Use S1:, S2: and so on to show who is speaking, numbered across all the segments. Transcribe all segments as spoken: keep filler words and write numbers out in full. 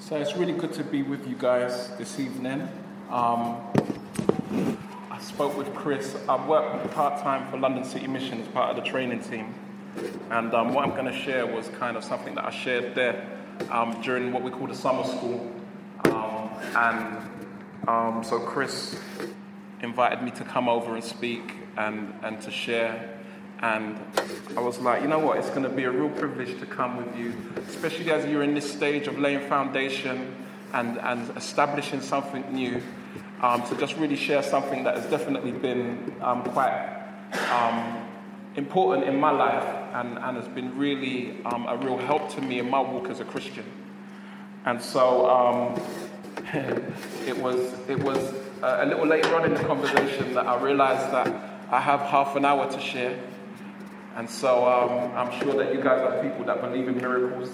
S1: So it's really good to be with you guys this evening. Um, I spoke with Chris. I work part-time for London City Mission as part of the training team. And um, what I'm going to share was kind of something that I shared there um, during what we call the summer school. Um, and um, so Chris invited me to come over and speak and, and to share. And I was like, you know what, it's going to be a real privilege to come with you, especially as you're in this stage of laying foundation and, and establishing something new, um, to just really share something that has definitely been um, quite um, important in my life and, and has been really um, a real help to me in my walk as a Christian. And so um, it was it was a little later on in the conversation that I realized that I have half an hour to share. And so um, I'm sure that you guys are people that believe in miracles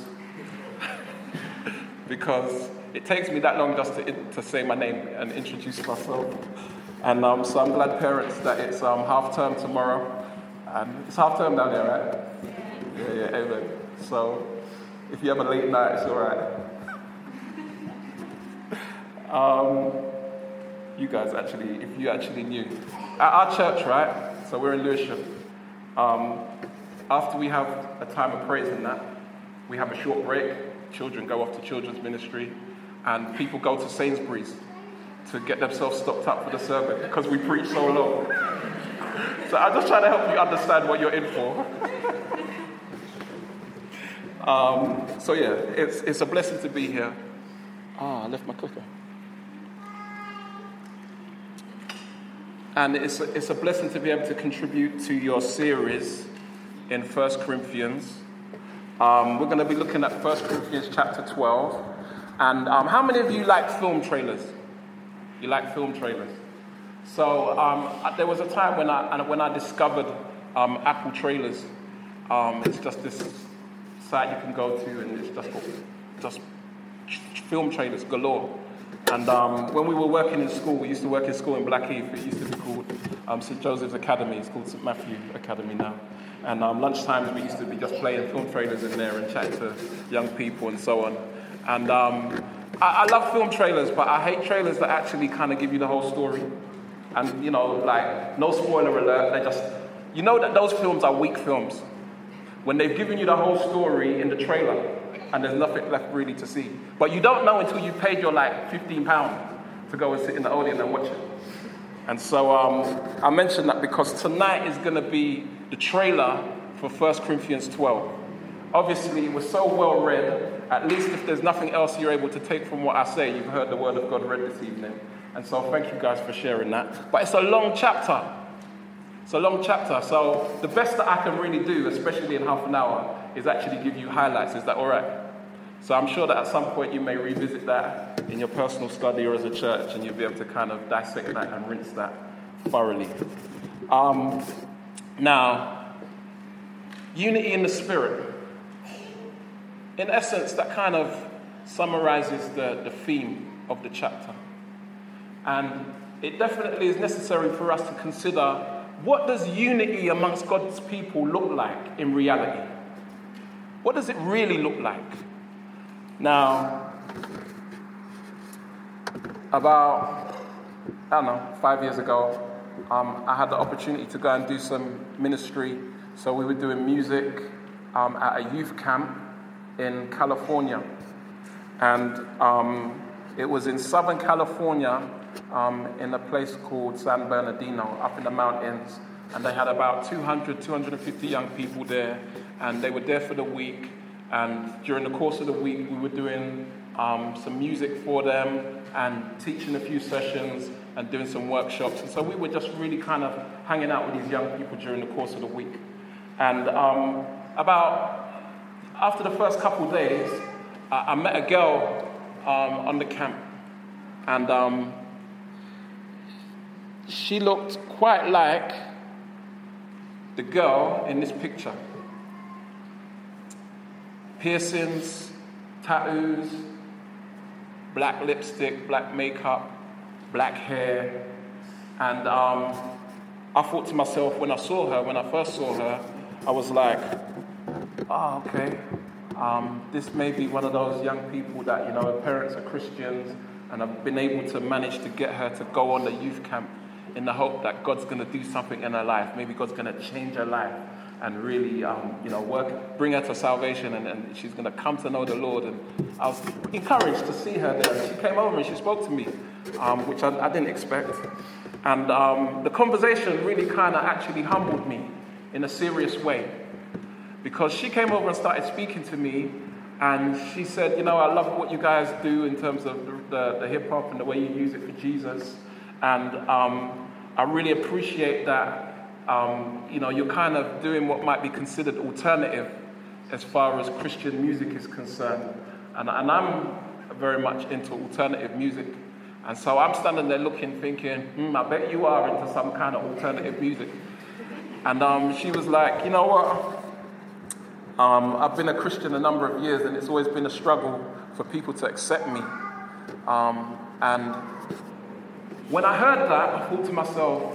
S1: because it takes me that long just to, to say my name and introduce myself. And um, so I'm glad, parents, that it's um, half term tomorrow. And it's half term down there, right? Yeah, yeah, amen. So if you have a late night, it's all right. um, you guys actually, if you actually knew. At our church, right? So we're in Lewisham. Um, after we have a time of praise in that, we have a short break. Children go off to children's ministry, and people go to Sainsbury's to get themselves stocked up for the sermon because we preach so long. So I'm just trying to help you understand what you're in for. um, so yeah, it's it's a blessing to be here. Ah, I left my cooker. And it's a, it's a blessing to be able to contribute to your series in First Corinthians. Um, we're going to be looking at First Corinthians chapter twelve. And um, how many of you like film trailers? You like film trailers? So um, there was a time when I when I discovered um, Apple Trailers. Um, it's just this site you can go to, and it's just just film trailers galore. And um, when we were working in school, we used to work in school in Blackheath. It used to be called um, Saint Joseph's Academy. It's called Saint Matthew Academy now. And um, lunchtimes we used to be just playing film trailers in there and chatting to young people and so on. And um, I, I love film trailers, but I hate trailers that actually kind of give you the whole story. And, you know, like, no spoiler alert. They just, you know that those films are weak films when they've given you the whole story in the trailer. And there's nothing left really to see. But you don't know until you paid your like fifteen pounds to go and sit in the audience and watch it. And so um, I mentioned that because tonight is going to be the trailer for First Corinthians twelve. Obviously, it was so well read. At least if there's nothing else you're able to take from what I say, you've heard the word of God read this evening. And so thank you guys for sharing that. But it's a long chapter. It's a long chapter. So the best that I can really do, especially in half an hour, is actually give you highlights. Is that all right? So I'm sure that at some point you may revisit that in your personal study or as a church, and you'll be able to kind of dissect that and rinse that thoroughly. Um, now, unity in the Spirit. In essence, that kind of summarizes the, the theme of the chapter. And it definitely is necessary for us to consider, what does unity amongst God's people look like in reality? What does it really look like? Now, about, I don't know, five years ago, um, I had the opportunity to go and do some ministry. So we were doing music um, at a youth camp in California. And um, it was in Southern California, um, in a place called San Bernardino, up in the mountains. And they had about two hundred, two hundred fifty young people there. And they were there for the week. And during the course of the week, we were doing um, some music for them and teaching a few sessions and doing some workshops. And so we were just really kind of hanging out with these young people during the course of the week. And um, about after the first couple of days, I, I met a girl um, on the camp. And um, she looked quite like the girl in this picture. Piercings, tattoos, black lipstick, black makeup, black hair. And um, I thought to myself when I saw her, when I first saw her, I was like, oh, okay. Um, this may be one of those young people that, you know, her parents are Christians, and I've been able to manage to get her to go on the youth camp in the hope that God's going to do something in her life. Maybe God's going to change her life and really, um, you know, work, bring her to salvation, and, and she's going to come to know the Lord. And I was encouraged to see her there. She came over and she spoke to me, um, which I, I didn't expect. And um, the conversation really kind of actually humbled me in a serious way, because she came over and started speaking to me, and she said, you know, I love what you guys do in terms of the, the, the hip-hop and the way you use it for Jesus. And um, I really appreciate that. Um, you know, you're kind of doing what might be considered alternative as far as Christian music is concerned. And, and I'm very much into alternative music. And so I'm standing there looking, thinking, hmm, I bet you are into some kind of alternative music. And um, she was like, you know what? Um, I've been a Christian a number of years, and it's always been a struggle for people to accept me. Um, and when I heard that, I thought to myself,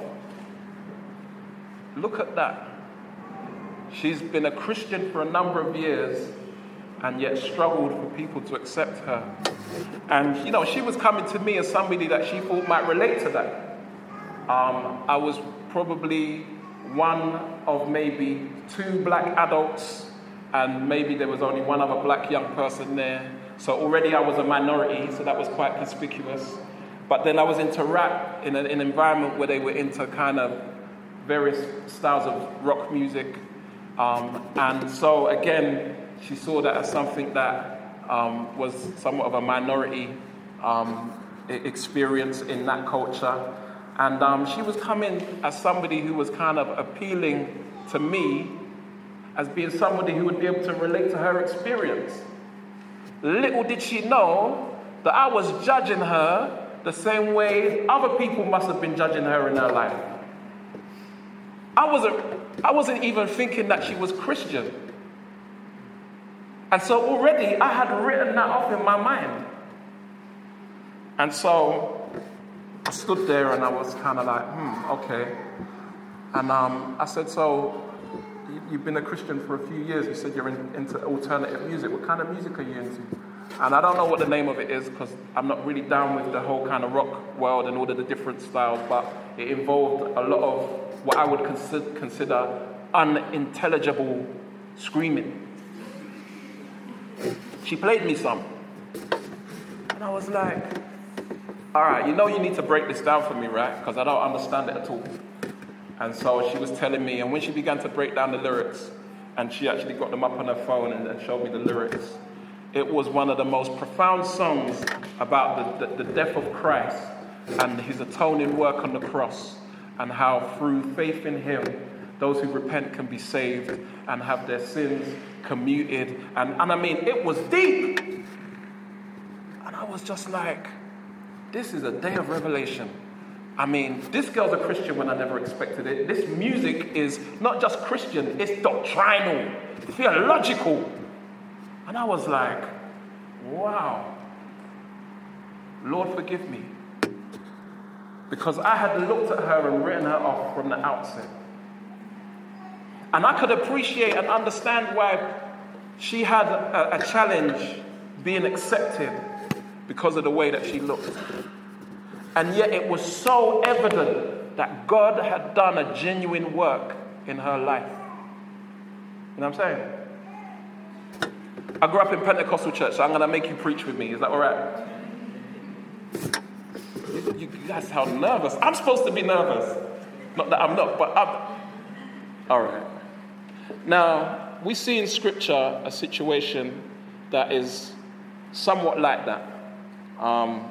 S1: look at that. She's been a Christian for a number of years and yet struggled for people to accept her. And, you know, she was coming to me as somebody that she thought might relate to that. Um, I was probably one of maybe two black adults, and maybe there was only one other black young person there. So already I was a minority, so that was quite conspicuous. But then I was into rap in an, an environment where they were into kind of various styles of rock music. Um, and so again, she saw that as something that um, was somewhat of a minority um, experience in that culture. And um, she was coming as somebody who was kind of appealing to me as being somebody who would be able to relate to her experience. Little did she know that I was judging her the same way other people must have been judging her in her life. I wasn't, I wasn't even thinking that she was Christian. And so already I had written that off in my mind. And so I stood there and I was kind of like, hmm, okay. And um, I said, so you've been a Christian for a few years. You said you're in, into alternative music. What kind of music are you into? And I don't know what the name of it is, because I'm not really down with the whole kind of rock world and all of the different styles, but it involved a lot of what I would consider, consider unintelligible screaming. She played me some. And I was like, all right, you know you need to break this down for me, right? Because I don't understand it at all. And so she was telling me, and when she began to break down the lyrics, and she actually got them up on her phone and, and showed me the lyrics, it was one of the most profound songs about the, the, the death of Christ and his atoning work on the cross, and how through faith in him, those who repent can be saved and have their sins commuted. And, and I mean, it was deep. And I was just like, this is a day of revelation. I mean, this girl's a Christian when I never expected it. This music is not just Christian, it's doctrinal, theological. And I was like, wow. Lord, forgive me. Because I had looked at her and written her off from the outset. And I could appreciate and understand why she had a, a challenge being accepted because of the way that she looked. And yet it was so evident that God had done a genuine work in her life. You know what I'm saying? I grew up in Pentecostal church, so I'm going to make you preach with me. Is that all right? You guys sound nervous. I'm supposed to be nervous. Not that I'm not, but I'm... All right. Now, we see in Scripture a situation that is somewhat like that. Um,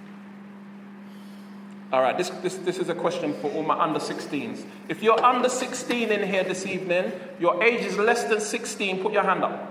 S1: all right, this, this, this is a question for all my under sixteens. If you're under sixteen in here this evening, your age is less than sixteen, put your hand up.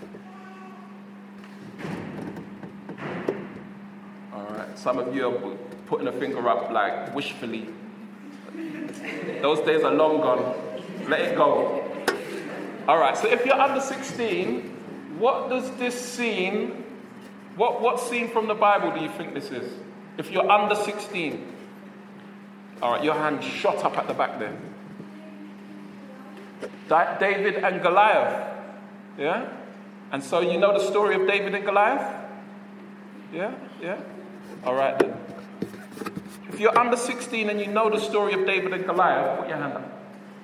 S1: All right, some of you are putting a finger up like wishfully. Those days are long gone. Let it go. All right, so if you're under sixteen, what does this scene, what, what scene from the Bible do you think this is? If you're under sixteen. All right, your hand shot up at the back there. David and Goliath. Yeah? And so you know the story of David and Goliath? Yeah? Yeah? All right then. If you're under sixteen and you know the story of David and Goliath, put your hand up.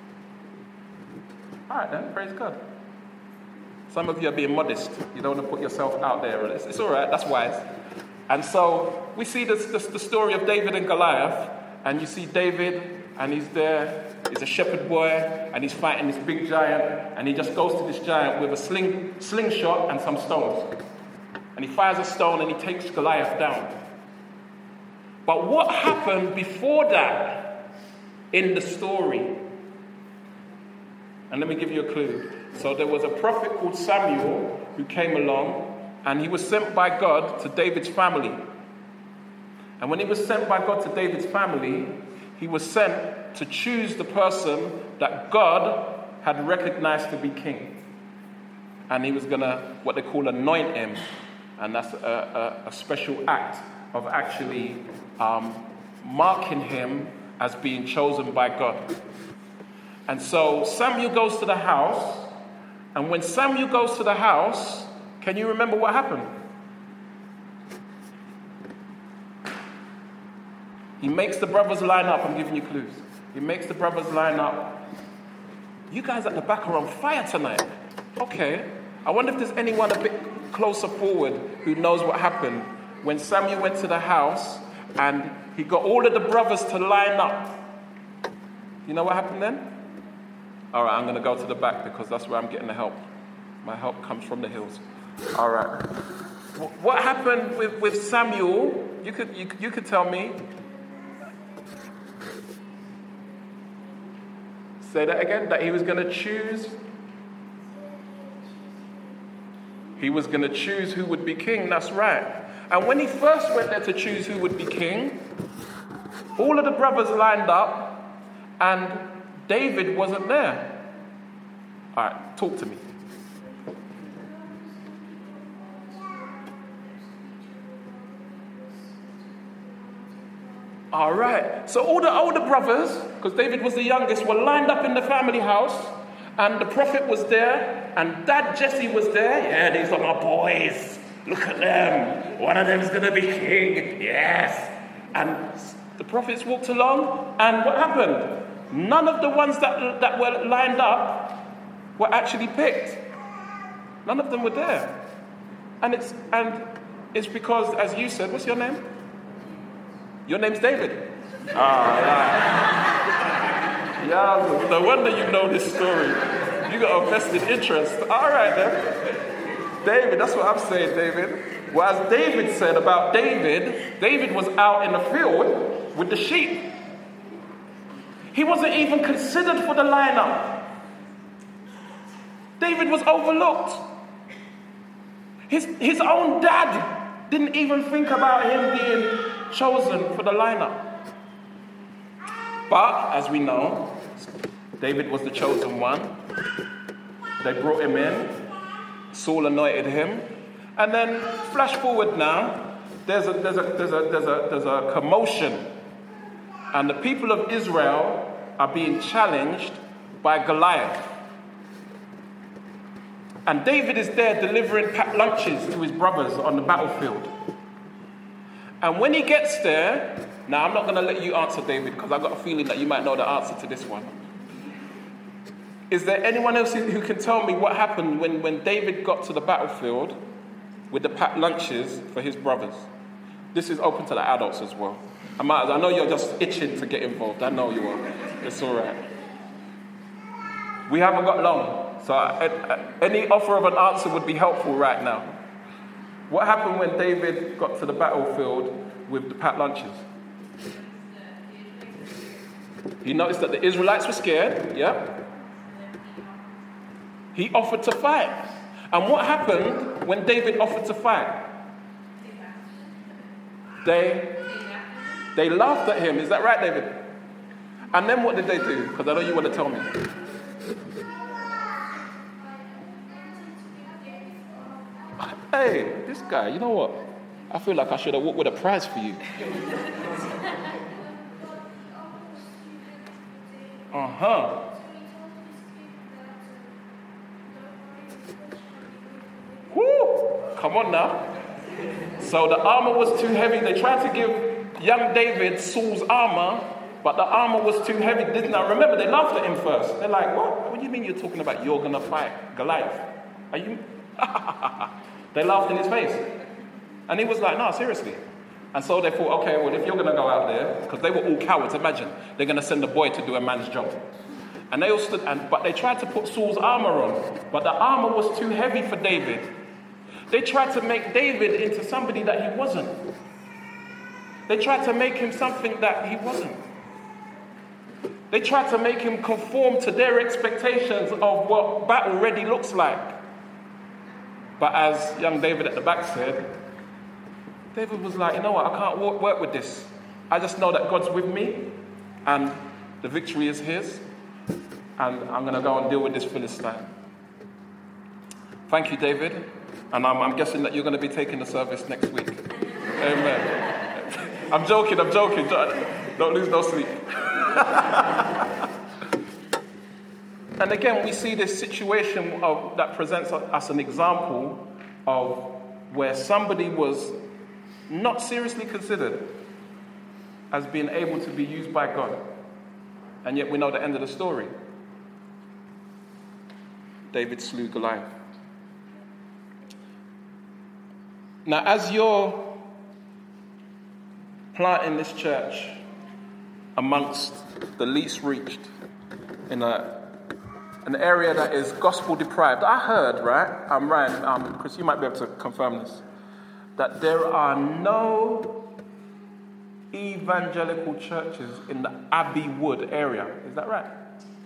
S1: All right then, praise God. Some of you are being modest. You don't want to put yourself out there. It's, it's all right, that's wise. And so we see this, this, the story of David and Goliath, and you see David, and he's there. He's a shepherd boy, and he's fighting this big giant, and he just goes to this giant with a sling, slingshot and some stones. And he fires a stone, and he takes Goliath down. But what happened before that in the story? And let me give you a clue. So there was a prophet called Samuel who came along, and he was sent by God to David's family. And when he was sent by God to David's family, he was sent to choose the person that God had recognized to be king. And he was going to, what they call, anoint him. And that's a, a, a special act of actually um, marking him as being chosen by God. And so Samuel goes to the house. And when Samuel goes to the house, can you remember what happened? He makes the brothers line up. I'm giving you clues. He makes the brothers line up. You guys at the back are on fire tonight. Okay. I wonder if there's anyone a bit closer forward who knows what happened when Samuel went to the house and he got all of the brothers to line up. You know what happened then? All right, I'm going to go to the back because that's where I'm getting the help. My help comes from the hills. All right. What happened with, with Samuel? You could you, you could tell me. Say that again. That he was going to choose. He was going to choose who would be king. That's right. And when he first went there to choose who would be king, all of the brothers lined up, and David wasn't there. All right, talk to me. All right. So all the older brothers, because David was the youngest, were lined up in the family house, and the prophet was there, and Dad Jesse was there. Yeah, these are my boys. Look at them. One of them's going to be king. Yes. And the prophets walked along, and what happened? None of the ones that, that were lined up were actually picked. None of them were there. And it's and it's because, as you said, what's your name? Your name's David. Ah, yeah. Yeah, no wonder you know this story. You got a vested interest. All right, then. David, that's what I'm saying, David. Well, as David said about David, David was out in the field with the sheep. He wasn't even considered for the lineup. David was overlooked. His, his own dad didn't even think about him being chosen for the lineup. But, as we know, David was the chosen one. They brought him in. Saul anointed him. And then, flash forward now, there's a, there's a, there's a, there's a, there's a commotion. And the people of Israel are being challenged by Goliath. And David is there delivering packed lunches to his brothers on the battlefield. And when he gets there, now I'm not going to let you answer, David, because I've got a feeling that you might know the answer to this one. Is there anyone else who can tell me what happened when, when David got to the battlefield with the packed lunches for his brothers? This is open to the adults as well. I might, I know you're just itching to get involved. I know you are. It's all right. We haven't got long, so any offer of an answer would be helpful right now. What happened when David got to the battlefield with the packed lunches? He noticed that the Israelites were scared, yeah? He offered to fight. And what happened when David offered to fight? They, they laughed at him. Is that right, David? And then what did they do? Because I know you want to tell me. Hey, this guy, you know what? I feel like I should have walked with a prize for you. Uh-huh. Come on now. So the armor was too heavy. They tried to give young David Saul's armor, but the armor was too heavy. Now remember, they laughed at him first. They're like, what? What do you mean you're talking about you're going to fight Goliath? Are you? They laughed in his face. And he was like, no, seriously. And so they thought, okay, well, if you're going to go out there, because they were all cowards, imagine, they're going to send a boy to do a man's job. And they all stood, and, but they tried to put Saul's armor on, but the armor was too heavy for David. They tried to make David into somebody that he wasn't. They tried to make him something that he wasn't. They tried to make him conform to their expectations of what battle ready looks like. But as young David at the back said, David was like, you know what, I can't work, work with this. I just know that God's with me and the victory is his. And I'm going to go and deal with this Philistine. Thank you, David. And I'm, I'm guessing that you're going to be taking the service next week. Amen. I'm joking, I'm joking. Don't lose no sleep. And again, we see this situation of, that presents us an example of where somebody was not seriously considered as being able to be used by God. And yet we know the end of the story. David slew Goliath. Now, as you're planting this church amongst the least reached in a, an area that is gospel deprived, I heard, right, I'm Ryan, um, Chris, you might be able to confirm this, that there are no evangelical churches in the Abbey Wood area. Is that right?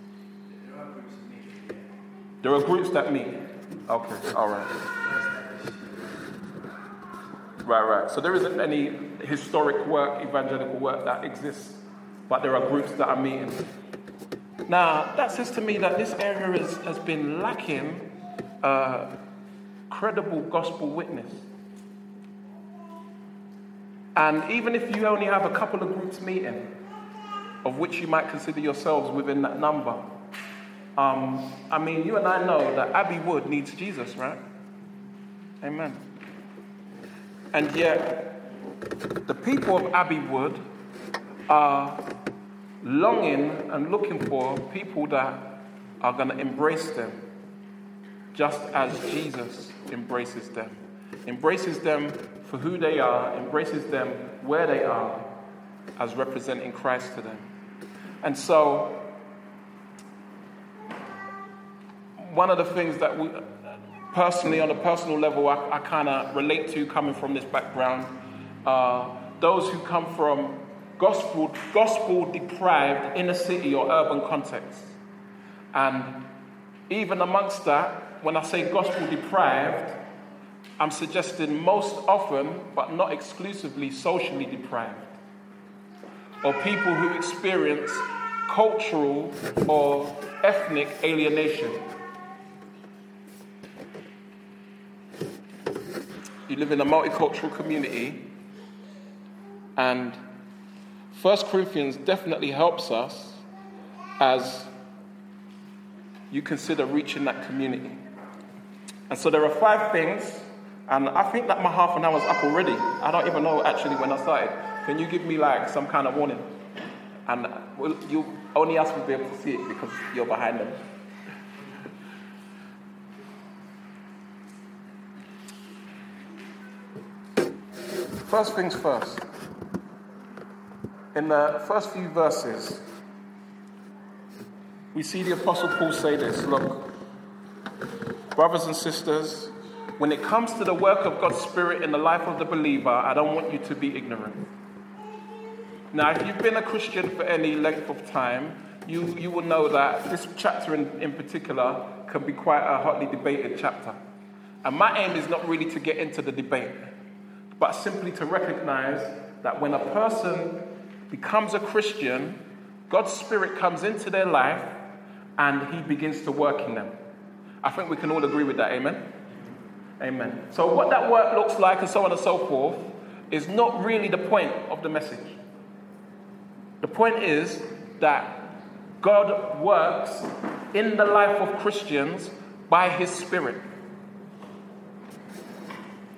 S1: There are groups that meet. Okay, all right. Right, right. So there isn't any historic work, evangelical work that exists, but there are groups that are meeting. Now, that says to me that this area is, has been lacking uh, credible gospel witness. And even if you only have a couple of groups meeting, of which you might consider yourselves within that number, um, I mean, you and I know that Abbey Wood needs Jesus, right? Amen. And yet, the people of Abbey Wood are longing and looking for people that are going to embrace them, just as Jesus embraces them. Embraces them for who they are, embraces them where they are, as representing Christ to them. And so, one of the things that we, personally, on a personal level, I, I kind of relate to coming from this background, uh, those who come from gospel, gospel deprived inner city or urban contexts. And even amongst that, when I say gospel deprived, I'm suggesting most often, but not exclusively, socially deprived. Or people who experience cultural or ethnic alienation. You live in a multicultural community, and First Corinthians definitely helps us as you consider reaching that community. And so there are five things, and I think that my half an hour's up already. I don't even know actually when I started. Can you give me like some kind of warning? And well, you only us will be able to see it because you're behind them. First things first. In the first few verses, we see the Apostle Paul say this, look, brothers and sisters, when it comes to the work of God's Spirit in the life of the believer, I don't want you to be ignorant. Now, if you've been a Christian for any length of time, you, you will know that this chapter in, in particular can be quite a hotly debated chapter. And my aim is not really to get into the debate, but simply to recognize that when a person becomes a Christian, God's Spirit comes into their life and he begins to work in them. I think we can all agree with that, amen? Amen. So what that work looks like and so on and so forth is not really the point of the message. The point is that God works in the life of Christians by his Spirit.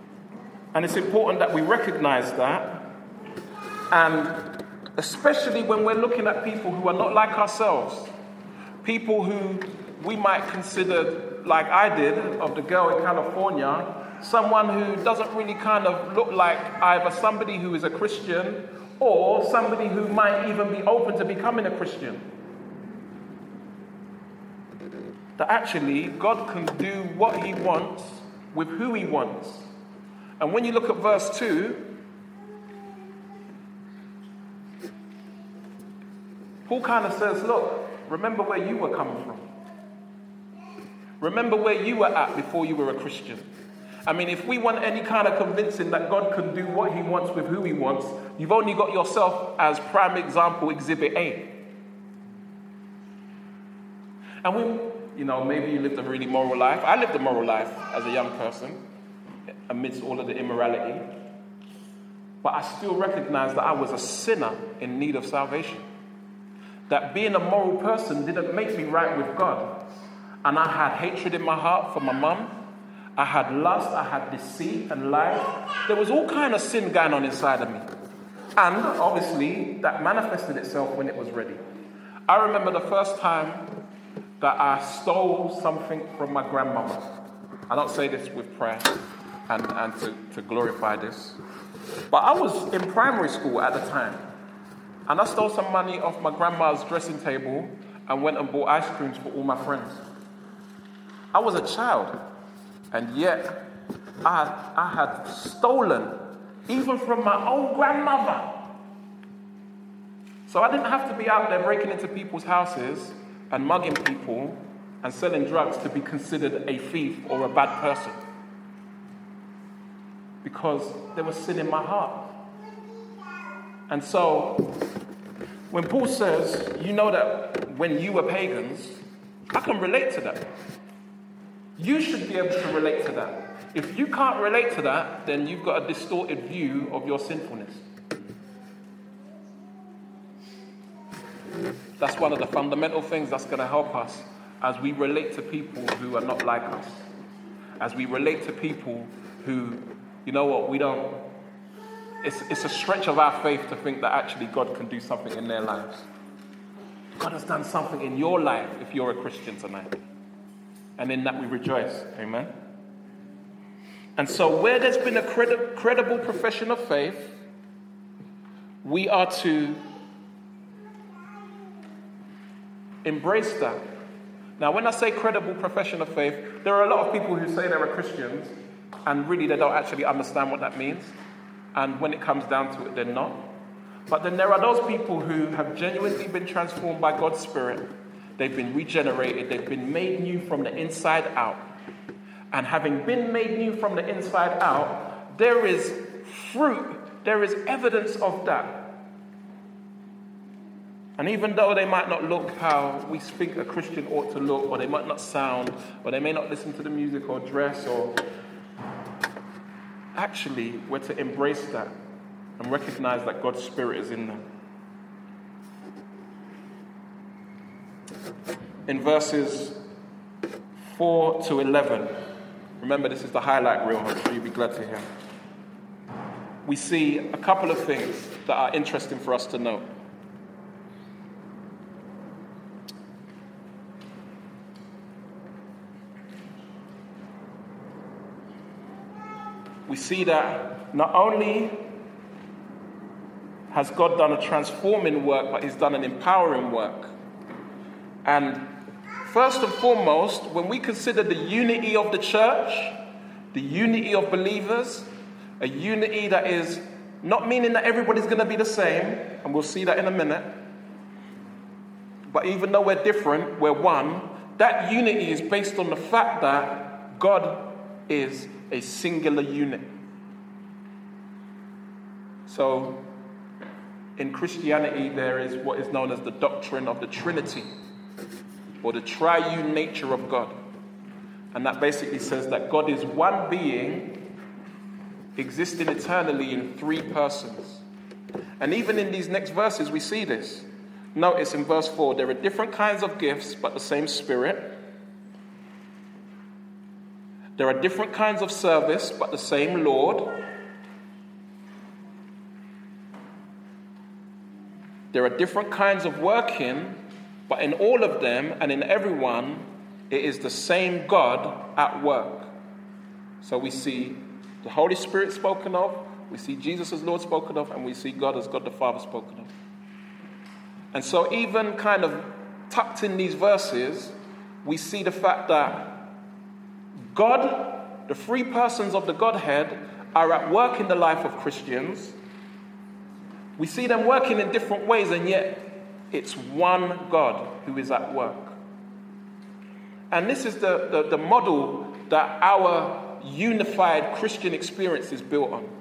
S1: And it's important that we recognize that. And especially when we're looking at people who are not like ourselves, people who we might consider, like I did, of the girl in California, someone who doesn't really kind of look like either somebody who is a Christian or somebody who might even be open to becoming a Christian. That actually God can do what he wants with who he wants. And when you look at verse two, Paul kind of says, look, remember where you were coming from. Remember where you were at before you were a Christian. I mean, if we want any kind of convincing that God can do what he wants with who he wants, you've only got yourself as prime example, exhibit A. And we, you know, maybe you lived a really moral life. I lived a moral life as a young person amidst all of the immorality. But I still recognize that I was a sinner in need of salvation. That being a moral person didn't make me right with God. And I had hatred in my heart for my mum. I had lust, I had deceit and lies. There was all kind of sin going on inside of me. And obviously, that manifested itself when it was ready. I remember the first time that I stole something from my grandmother. I don't say this with prayer and, and to, to glorify this. But I was in primary school at the time. And I stole some money off my grandma's dressing table and went and bought ice creams for all my friends. I was a child. And yet, I, I had stolen, even from my own grandmother. So I didn't have to be out there breaking into people's houses and mugging people and selling drugs to be considered a thief or a bad person. Because there was sin in my heart. And so, when Paul says, you know that when you were pagans, I can relate to that. You should be able to relate to that. If you can't relate to that, then you've got a distorted view of your sinfulness. That's one of the fundamental things that's going to help us as we relate to people who are not like us. As we relate to people who, you know what, we don't... It's, it's a stretch of our faith to think that actually God can do something in their lives. God has done something in your life if you're a Christian tonight. And in that we rejoice. Amen? And so where there's been a credi- credible profession of faith, we are to embrace that. Now, when I say credible profession of faith, there are a lot of people who say they're Christians and really they don't actually understand what that means. And when it comes down to it, they're not. But then there are those people who have genuinely been transformed by God's Spirit. They've been regenerated. They've been made new from the inside out. And having been made new from the inside out, there is fruit. There is evidence of that. And even though they might not look how we think a Christian ought to look, or they might not sound, or they may not listen to the music or dress, or actually, we're to embrace that and recognize that God's Spirit is in them. In verses four to eleven, remember this is the highlight reel, I'm sure you'll be glad to hear. We see a couple of things that are interesting for us to note. We see that not only has God done a transforming work, but he's done an empowering work. And first and foremost, when we consider the unity of the church, the unity of believers, a unity that is not meaning that everybody's going to be the same, and we'll see that in a minute, but even though we're different, we're one, that unity is based on the fact that God is a singular unit. So, in Christianity, there is what is known as the doctrine of the Trinity, or the triune nature of God. And that basically says that God is one being existing eternally in three persons. And even in these next verses, we see this. Notice in verse four, there are different kinds of gifts, but the same Spirit. There are different kinds of service, but the same Lord. There are different kinds of working, but in all of them and in everyone, it is the same God at work. So we see the Holy Spirit spoken of, we see Jesus as Lord spoken of, and we see God as God the Father spoken of. And so even kind of tucked in these verses, we see the fact that God, the three persons of the Godhead, are at work in the life of Christians. We see them working in different ways, and yet it's one God who is at work. And this is the, the, the model that our unified Christian experience is built on.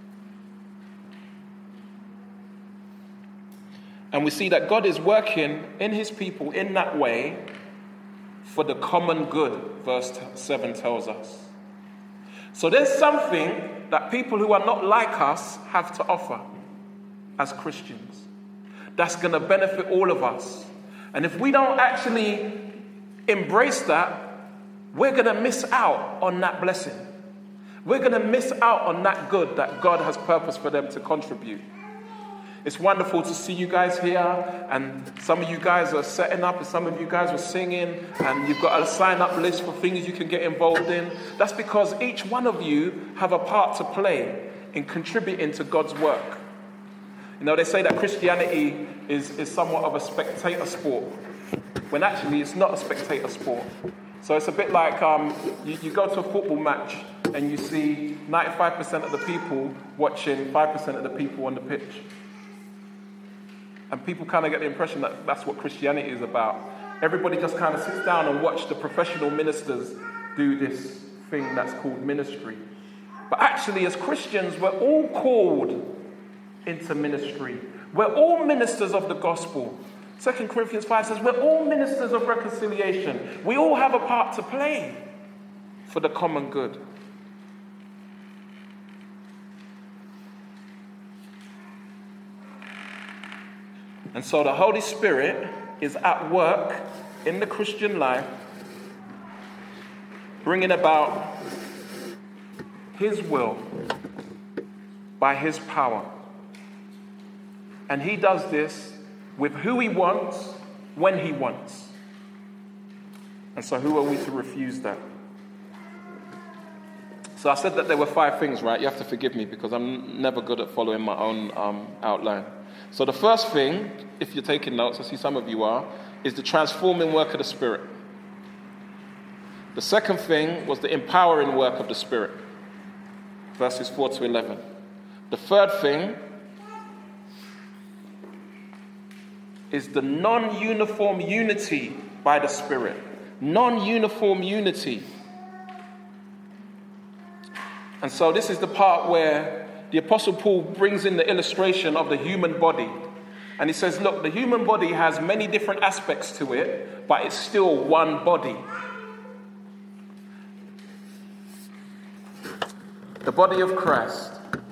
S1: And we see that God is working in his people in that way for the common good, verse seven tells us. So there's something that people who are not like us have to offer as Christians that's going to benefit all of us. And if we don't actually embrace that, we're going to miss out on that blessing. We're going to miss out on that good that God has purposed for them to contribute. It's wonderful to see you guys here, and some of you guys are setting up, and some of you guys are singing, and you've got a sign-up list for things you can get involved in. That's because each one of you have a part to play in contributing to God's work. You know, they say that Christianity is, is somewhat of a spectator sport, when actually it's not a spectator sport. So it's a bit like um, you, you go to a football match and you see ninety-five percent of the people watching five percent of the people on the pitch. And people kind of get the impression that that's what Christianity is about. Everybody just kind of sits down and watch the professional ministers do this thing that's called ministry. But actually, as Christians, we're all called into ministry. We're all ministers of the gospel. Second Corinthians five says we're all ministers of reconciliation. We all have a part to play for the common good. And so the Holy Spirit is at work in the Christian life, bringing about his will by his power. And he does this with who he wants, when he wants. And so who are we to refuse that? So I said that there were five things, right? You have to forgive me because I'm never good at following my own um, outline. So the first thing, if you're taking notes, I see some of you are, is the transforming work of the Spirit. The second thing was the empowering work of the Spirit, verses four to eleven. The third thing is the non-uniform unity by the Spirit. Non-uniform unity. And so this is the part where the Apostle Paul brings in the illustration of the human body. And he says, look, the human body has many different aspects to it, but it's still one body. The body of Christ.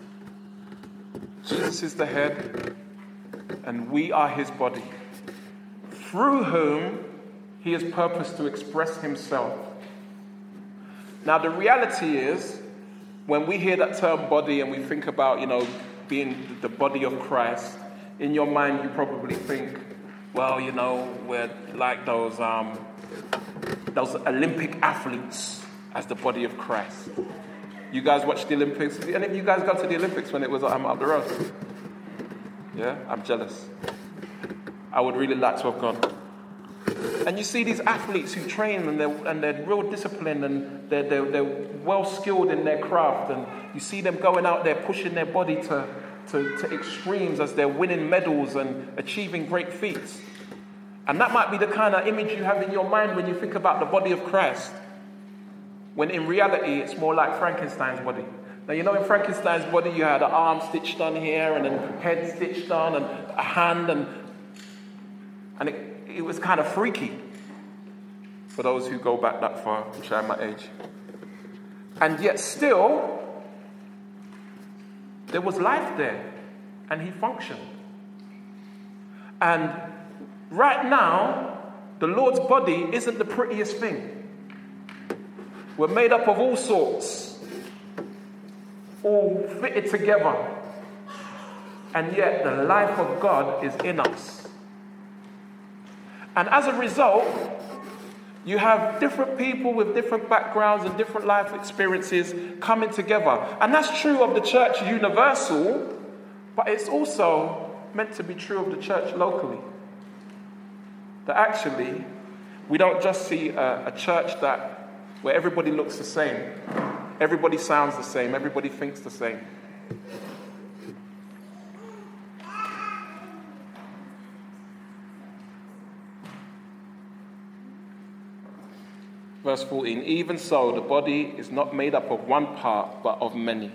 S1: Jesus is the head, and we are his body, through whom he has purposed to express himself. Now, the reality is, when we hear that term body and we think about, you know, being the body of Christ, in your mind you probably think, well, you know, we're like those um, those Olympic athletes as the body of Christ. You guys watch the Olympics? Did any of you guys go to the Olympics when it was um, up the road? Yeah, I'm jealous. I would really like to have gone. And you see these athletes who train and they're, and they're real disciplined and they're, they're, they're well skilled in their craft, and you see them going out there pushing their body to, to, to extremes as they're winning medals and achieving great feats. And that might be the kind of image you have in your mind when you think about the body of Christ, when in reality it's more like Frankenstein's body. Now, you know, in Frankenstein's body you had an arm stitched on here and then head stitched on and a hand, and and it It was kind of freaky for those who go back that far, which I'm my age. And yet still, there was life there, and he functioned. And right now, the Lord's body isn't the prettiest thing. We're made up of all sorts, all fitted together. and yet the life of God is in us. And as a result, you have different people with different backgrounds and different life experiences coming together. And that's true of the church universal, but it's also meant to be true of the church locally. That actually, we don't just see a, a church that where everybody looks the same, everybody sounds the same, everybody thinks the same. Verse fourteen, even so, the body is not made up of one part, but of many.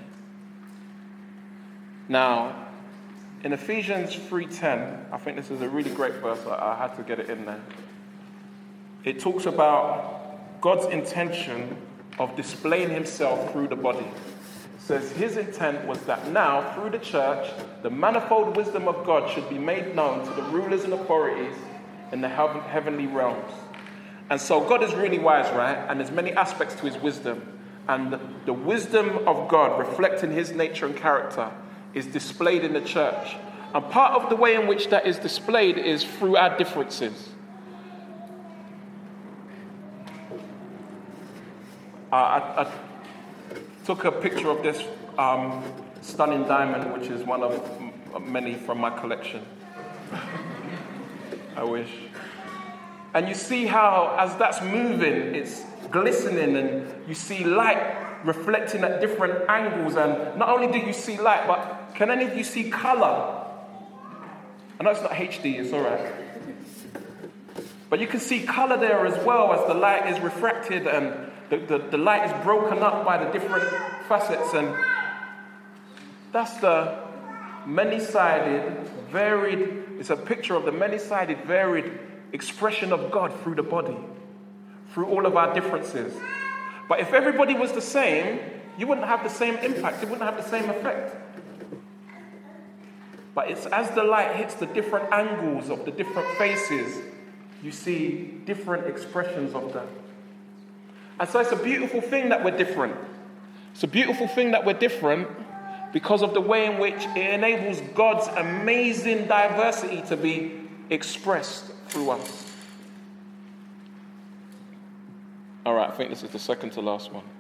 S1: Now, in Ephesians three ten, I think this is a really great verse. I had to get it in there. It talks about God's intention of displaying himself through the body. It says his intent was that now, through the church, the manifold wisdom of God should be made known to the rulers and authorities in the heavenly realms. And so God is really wise, right? And there's many aspects to his wisdom. And the, the wisdom of God, reflecting his nature and character, is displayed in the church. And part of the way in which that is displayed is through our differences. Uh, I, I took a picture of this um, stunning diamond, which is one of m- many from my collection. I wish. And you see how, as that's moving, it's glistening, and you see light reflecting at different angles. And not only do you see light, but can any of you see color? I know it's not H D, it's all right. But you can see color there as well as the light is refracted and the, the, the light is broken up by the different facets. And that's the many-sided, varied, it's a picture of the many-sided, varied expression of God through the body, through all of our differences. But if everybody was the same, you wouldn't have the same impact, it wouldn't have the same effect. But it's as the light hits the different angles of the different faces, you see different expressions of them. And so it's a beautiful thing that we're different. It's a beautiful thing that we're different because of the way in which it enables God's amazing diversity to be expressed through us. All right, I think this is the second to last one.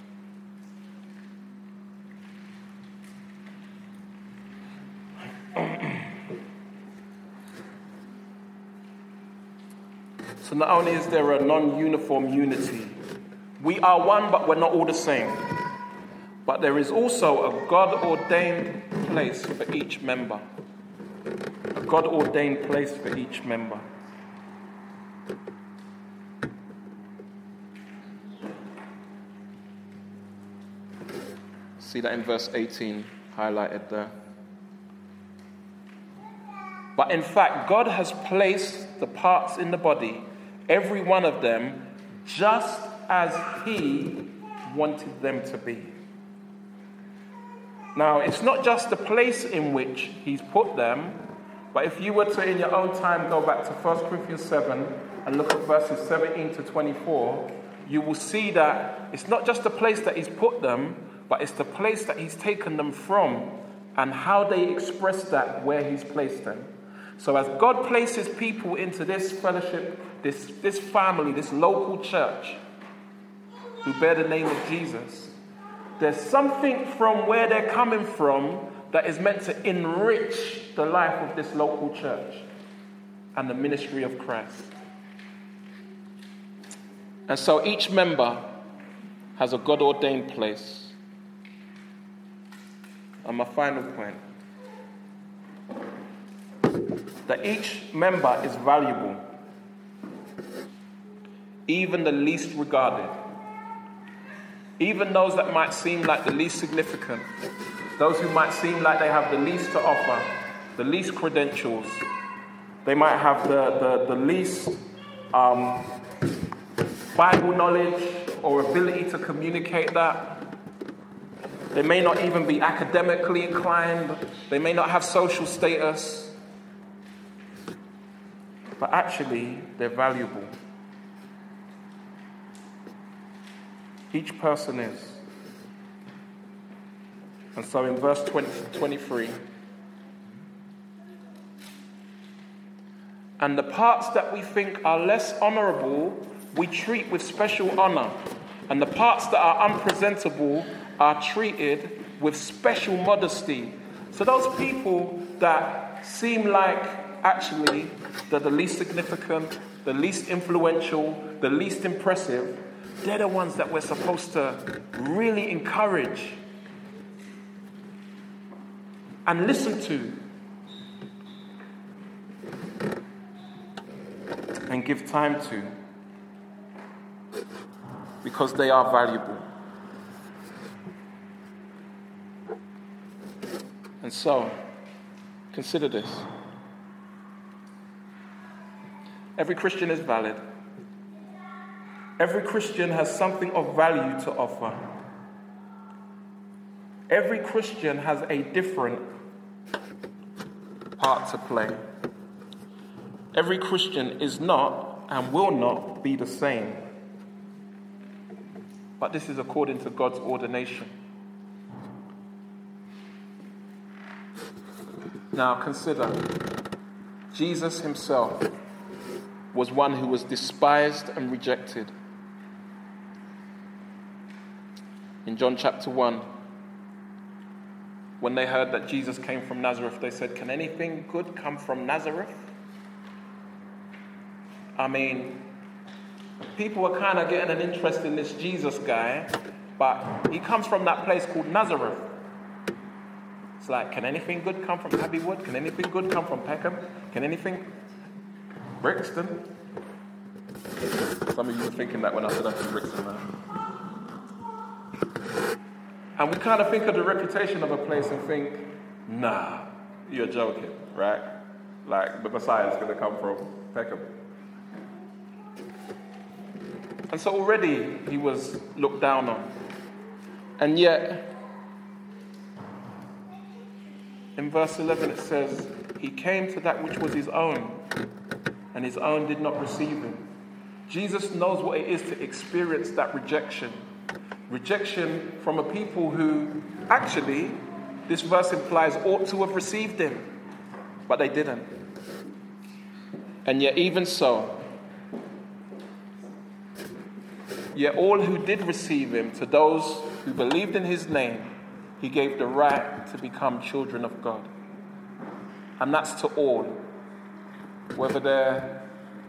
S1: So not only is there a non-uniform unity, we are one, but we're not all the same. But there is also a God-ordained place for each member. A God-ordained place for each member. See that in verse eighteen, highlighted there. But in fact, God has placed the parts in the body, every one of them, just as he wanted them to be. Now, it's not just the place in which he's put them, but if you were to, in your own time, go back to First Corinthians seven and look at verses seventeen to twenty-four, you will see that it's not just the place that he's put them, but it's the place that he's taken them from and how they express that where he's placed them. So as God places people into this fellowship, this, this family, this local church, who bear the name of Jesus, there's something from where they're coming from that is meant to enrich the life of this local church and the ministry of Christ. And so each member has a God-ordained place. And my final point, that each member is valuable, even the least regarded. Even those that might seem like the least significant, those who might seem like they have the least to offer, the least credentials, they might have the, the, the least um, Bible knowledge or ability to communicate that. They may not even be academically inclined. They may not have social status. But actually, they're valuable. Each person is. And so in verse twenty to twenty-three, And the parts that we think are less honorable, we treat with special honor. And the parts that are unpresentable are treated with special modesty. So those people that seem like actually they're the least significant, the least influential, the least impressive, they're the ones that we're supposed to really encourage and listen to and give time to, because they are valuable. And so, consider this. Every Christian is valid. Every Christian has something of value to offer. Every Christian has a different part to play. Every Christian is not and will not be the same. But this is according to God's ordination. Now consider, Jesus himself was one who was despised and rejected. In John chapter one, when they heard that Jesus came from Nazareth, they said, "Can anything good come from Nazareth?" I mean, people were kind of getting an interest in this Jesus guy, but he comes from that place called Nazareth. It's like, can anything good come from Abbey Wood? Can anything good come from Peckham? Can anything... Brixton? Some of you were thinking that when I said I'm from Brixton now. And we kind of think of the reputation of a place and think, nah, you're joking, right? Like, the Messiah is going to come from Peckham. And so already he was looked down on. And yet, in verse eleven it says, he came to that which was his own, and his own did not receive him. Jesus knows what it is to experience that rejection. Rejection from a people who, actually, this verse implies ought to have received him, but they didn't. And yet even so, yet all who did receive him, to those who believed in his name, he gave the right to become children of God. And that's to all. Whether they're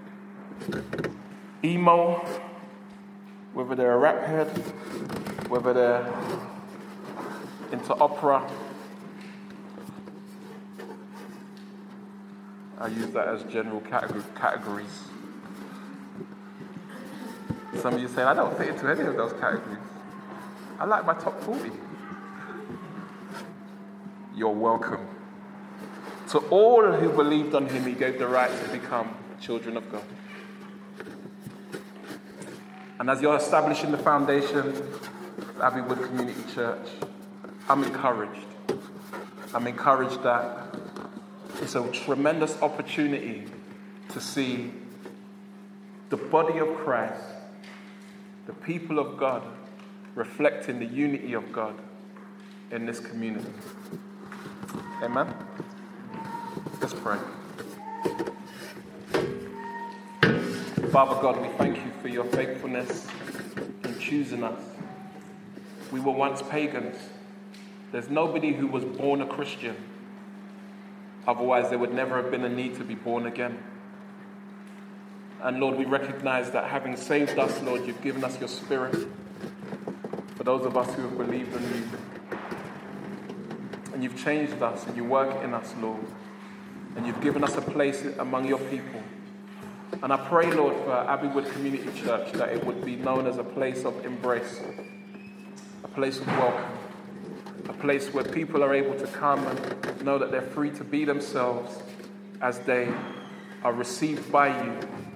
S1: emo, whether they're a rap head, whether they're into opera. I use that as general category, categories. Some of you say, I don't fit into any of those categories. I like my top forty. You're welcome. To all who believed on him, he gave the right to become children of God. And as you're establishing the foundation of Abbey Wood Community Church, I'm encouraged. I'm encouraged that it's a tremendous opportunity to see the body of Christ, the people of God, reflecting the unity of God in this community. Amen? Let's pray. Father God, we thank you for your faithfulness in choosing us. We were once pagans. There's nobody who was born a Christian. Otherwise, there would never have been a need to be born again. And Lord, we recognize that having saved us, Lord, you've given us your Spirit. For those of us who have believed in you. And you've changed us and you work in us, Lord. And you've given us a place among your people. And I pray, Lord, for Abbey Wood Community Church that it would be known as a place of embrace, a place of welcome, a place where people are able to come and know that they're free to be themselves as they are received by you.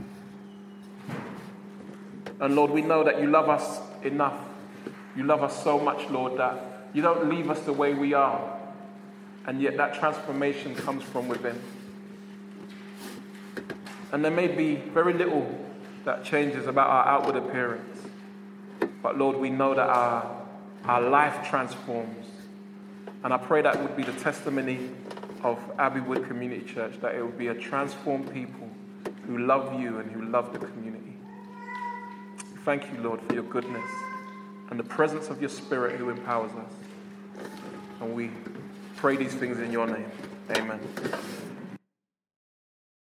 S1: And Lord, we know that you love us enough. You love us so much, Lord, that you don't leave us the way we are. And yet that transformation comes from within. And there may be very little that changes about our outward appearance. But Lord, we know that our, our life transforms. And I pray that would be the testimony of Abbey Wood Community Church, that it would be a transformed people who love you and who love the community. Thank you, Lord, for your goodness and the presence of your Spirit who empowers us. And we pray these things in your name. Amen.